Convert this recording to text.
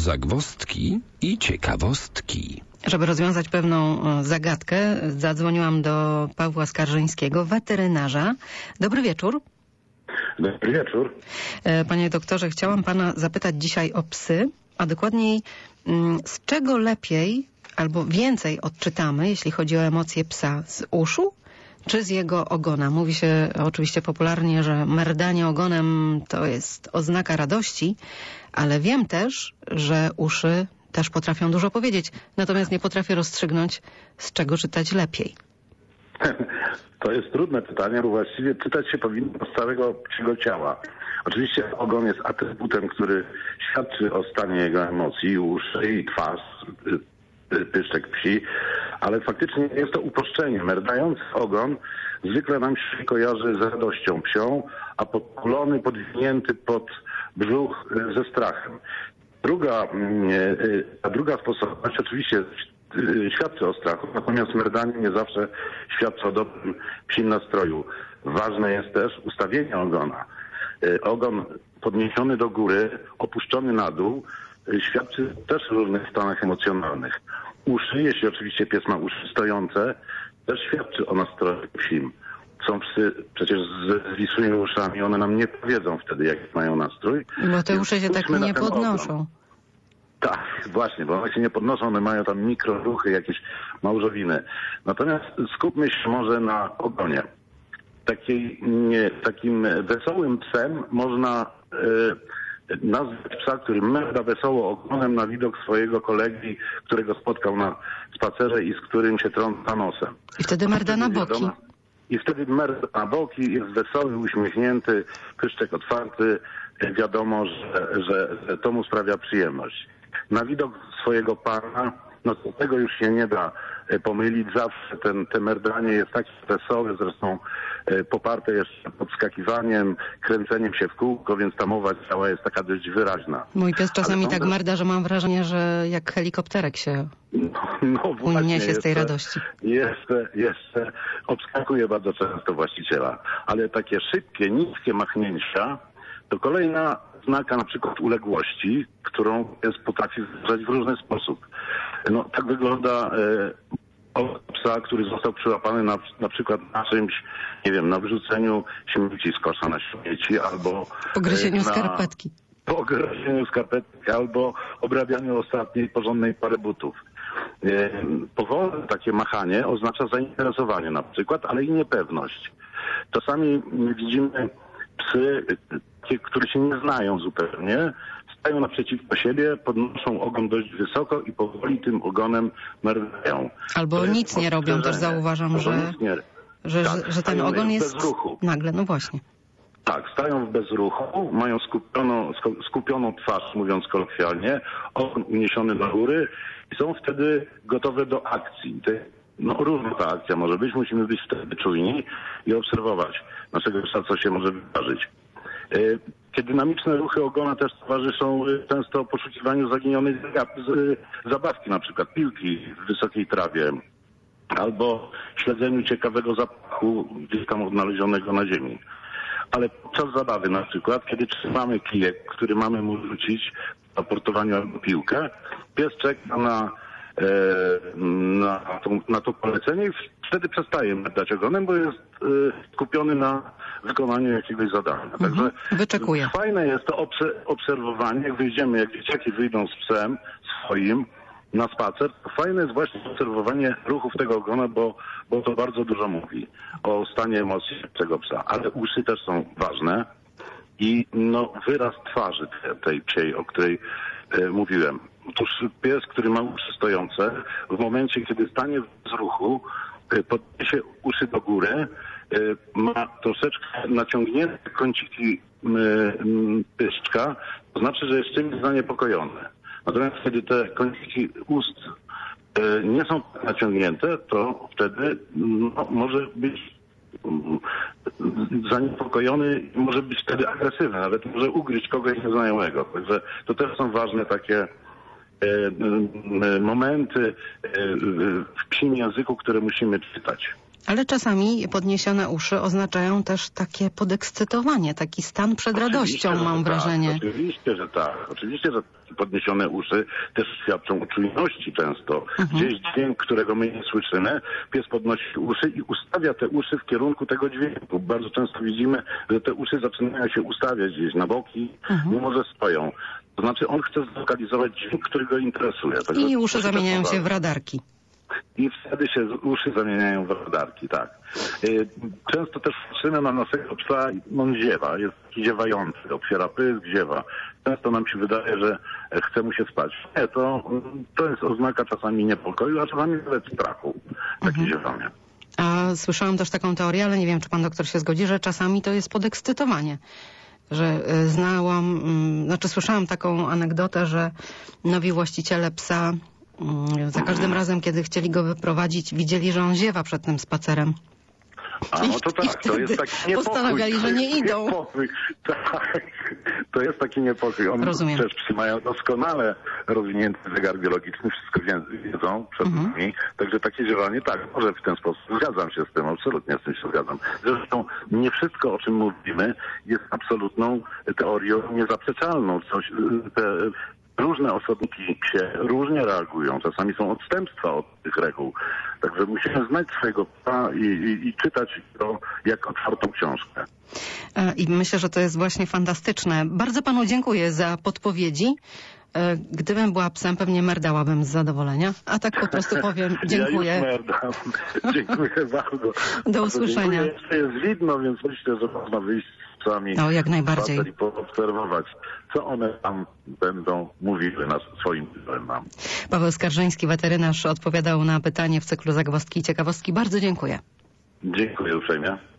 zagwozdki i ciekawostki. Żeby rozwiązać pewną zagadkę, zadzwoniłam do Pawła Skarżyńskiego, weterynarza. Dobry wieczór. Dobry wieczór. Panie doktorze, chciałam pana zapytać dzisiaj o psy, a dokładniej z czego lepiej albo więcej odczytamy, jeśli chodzi o emocje psa, z uszu czy z jego ogona? Mówi się oczywiście popularnie, że merdanie ogonem to jest oznaka radości, ale wiem też, że uszy też potrafią dużo powiedzieć, natomiast nie potrafię rozstrzygnąć, z czego czytać lepiej. To jest trudne pytanie, bo właściwie czytać się powinno z całego psiego ciała. Oczywiście ogon jest atrybutem, który świadczy o stanie jego emocji, uszy i twarz, pyszczek psi, ale faktycznie jest to uproszczenie. Merdający ogon zwykle nam się kojarzy z radością psią, a podkulony, podwinięty pod brzuch ze strachem. Druga sposobność oczywiście świadczy o strachu, natomiast merdanie nie zawsze świadczy o dobrym psim nastroju. Ważne jest też ustawienie ogona. Ogon podniesiony do góry, opuszczony na dół, świadczy też o różnych stanach emocjonalnych. Uszy, jeśli oczywiście pies ma uszy stojące, też świadczy o nastroju psim. Są psy przecież z zwisłymi uszami, one nam nie powiedzą wtedy, jaki mają nastrój. Bo te uszy się tak nie podnoszą. Ogon. Tak, właśnie, bo one się nie podnoszą, one mają tam mikroruchy, jakieś małżowiny. Natomiast skupmy się może na ogonie. Takim wesołym psem można nazwać psa, który merda wesoło ogonem na widok swojego kolegi, którego spotkał na spacerze i z którym się trąca nosem. I wtedy merda na boki. I wtedy merda na boki, jest wesoły, uśmiechnięty, pyszczek otwarty. Wiadomo, że to mu sprawia przyjemność. Na widok swojego pana, no tego już się nie da pomylić. Zawsze te merdanie jest takie wesołe, zresztą poparte jeszcze podskakiwaniem, kręceniem się w kółko, więc ta mowa ciała jest taka dość wyraźna. Mój pies czasami tak merda, że mam wrażenie, że jak helikopterek się uniesie z tej radości. Jeszcze obskakuje bardzo często właściciela. Ale takie szybkie, niskie machnięcia to kolejna znaka na przykład uległości, którą pies potrafi wyrażać w różny sposób. No tak wygląda psa, który został przyłapany na przykład na czymś, nie wiem, na wyrzuceniu śmieci z kosza na śmieci, albo pogryzieniu skarpetki. Pogryzieniu skarpetki, albo obrabianiu ostatniej porządnej pary butów. Powolne takie machanie oznacza zainteresowanie na przykład, ale i niepewność. Czasami widzimy psy, które się nie znają zupełnie, stają naprzeciwko siebie, podnoszą ogon dość wysoko i powoli tym ogonem merdają. Albo nic nie robią, też zauważam, że ten ogon jest bez ruchu. Nagle, no właśnie. Tak, stają w bezruchu, mają skupioną twarz, mówiąc kolokwialnie, ogon uniesiony do góry i są wtedy gotowe do akcji. Różna ta akcja może być, musimy być wtedy czujni i obserwować naszego psa, co się może wydarzyć. Te dynamiczne ruchy ogona też towarzyszą często poszukiwaniu zaginionej zabawki, na przykład piłki w wysokiej trawie, albo śledzeniu ciekawego zapachu gdzieś tam odnalezionego na ziemi. Ale podczas zabawy na przykład, kiedy trzymamy kijek, który mamy mu rzucić w aportowaniu albo piłkę, pies czeka na to polecenie i wtedy przestaje merdać ogonem, bo jest skupiony na wykonaniu jakiegoś zadania. Także wyczekuję. Fajne jest to obserwowanie, jak wyjdziemy, jak dzieciaki wyjdą z psem swoim na spacer, to fajne jest właśnie obserwowanie ruchów tego ogona, bo to bardzo dużo mówi o stanie emocji tego psa. Ale uszy też są ważne i wyraz twarzy tej psiej, o której mówiłem. Otóż pies, który ma uszy stojące, w momencie, kiedy stanie z ruchu, podniesie uszy do góry, ma troszeczkę naciągnięte kąciki pyszczka, to znaczy, że jest czymś zaniepokojony. Natomiast kiedy te kąciki ust nie są naciągnięte, to wtedy może być zaniepokojony i może być wtedy agresywny, nawet może ugryźć kogoś nieznajomego. Także to też są ważne takie momenty w psim języku, które musimy czytać. Ale czasami podniesione uszy oznaczają też takie podekscytowanie, taki stan przed radością, mam wrażenie. Tak, oczywiście, że podniesione uszy też świadczą o czujności często. Gdzieś dźwięk, którego my nie słyszymy, pies podnosi uszy i ustawia te uszy w kierunku tego dźwięku. Bardzo często widzimy, że te uszy zaczynają się ustawiać gdzieś na boki, mimo że stoją. To znaczy on chce zlokalizować dźwięk, który go interesuje. Także I uszy zamieniają się w radarki. I wtedy się uszy zamieniają w radarki, tak. Często też patrzymy na naszego psa i on ziewa, jest taki ziewający, otwiera pysk, ziewa. Często nam się wydaje, że chce mu się spać. Nie, to jest oznaka czasami niepokoju, a czasami nawet strachu, takie ziewanie. A słyszałam też taką teorię, ale nie wiem, czy pan doktor się zgodzi, że czasami to jest podekscytowanie. Że słyszałam taką anegdotę, że nowi właściciele psa za każdym razem, kiedy chcieli go wyprowadzić, widzieli, że on ziewa przed tym spacerem. A no to tak, to jest taki niepokój. Postanawiali, że nie idą. Tak, to jest taki niepokój. Przecież psy mają doskonale rozwinięty zegar biologiczny, wszystko wiedzą przed nami. Także takie ziewanie, tak, może w ten sposób. Zgadzam się z tym, absolutnie z tym się zgadzam. Zresztą nie wszystko, o czym mówimy, jest absolutną teorią niezaprzeczalną. Różne osobniki psie różnie reagują. Czasami są odstępstwa od tych reguł. Także musimy znać swojego psa i czytać to jak otwartą książkę. I myślę, że to jest właśnie fantastyczne. Bardzo panu dziękuję za podpowiedzi. Gdybym była psem, pewnie merdałabym z zadowolenia. A tak po prostu powiem dziękuję. Ja już merdam. Dziękuję bardzo. Do usłyszenia. Jeszcze jest widno, więc myślę, że można wyjść z psami jak najbardziej. I poobserwować, co one tam będą mówiły swoim nam. Paweł Skarżyński, weterynarz, odpowiadał na pytanie w cyklu Zagwozdki i ciekawostki. Bardzo dziękuję. Dziękuję uprzejmie.